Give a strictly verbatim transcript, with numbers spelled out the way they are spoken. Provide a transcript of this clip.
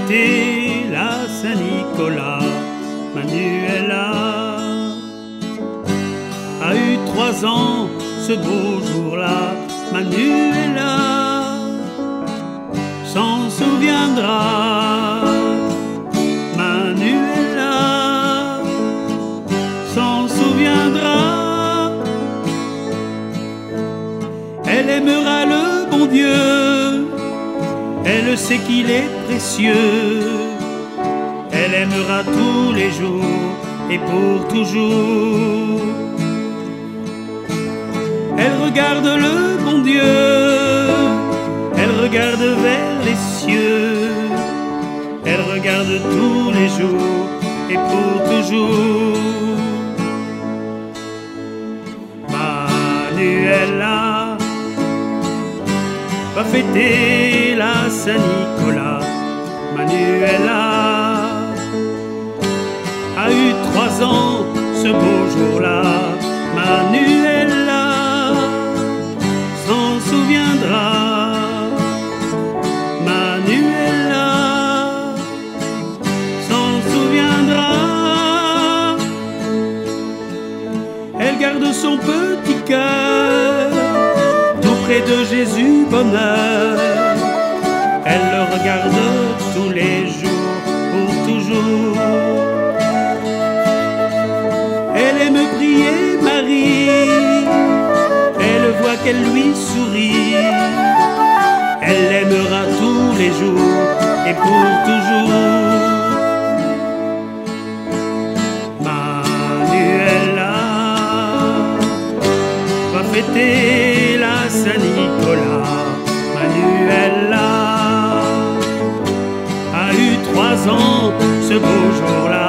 fêter la Saint-Nicolas. Manuela a eu trois ans ce beau jour-là. Manuela s'en souviendra. Manuela s'en souviendra. Elle aimera le bon Dieu, elle sait qu'il est précieux. Elle aimera tous les jours et pour toujours. Elle regarde le bon Dieu, elle regarde vers les cieux. Elle regarde tous les jours et pour toujours. Manuela va fêter la Saint-Nicolas. Manuela a eu trois ans ce beau jour-là. Manuela s'en souviendra. Manuela s'en souviendra. Elle garde son petit cœur tout près de Jésus bonheur. Elle le regarde tous les jours pour toujours. Elle aime prier Marie, elle voit qu'elle lui sourit. Elle l'aimera tous les jours et pour toujours. Manuela va fêter la Saint-Nicolas. Manuela a eu trois ans ce beau jour-là.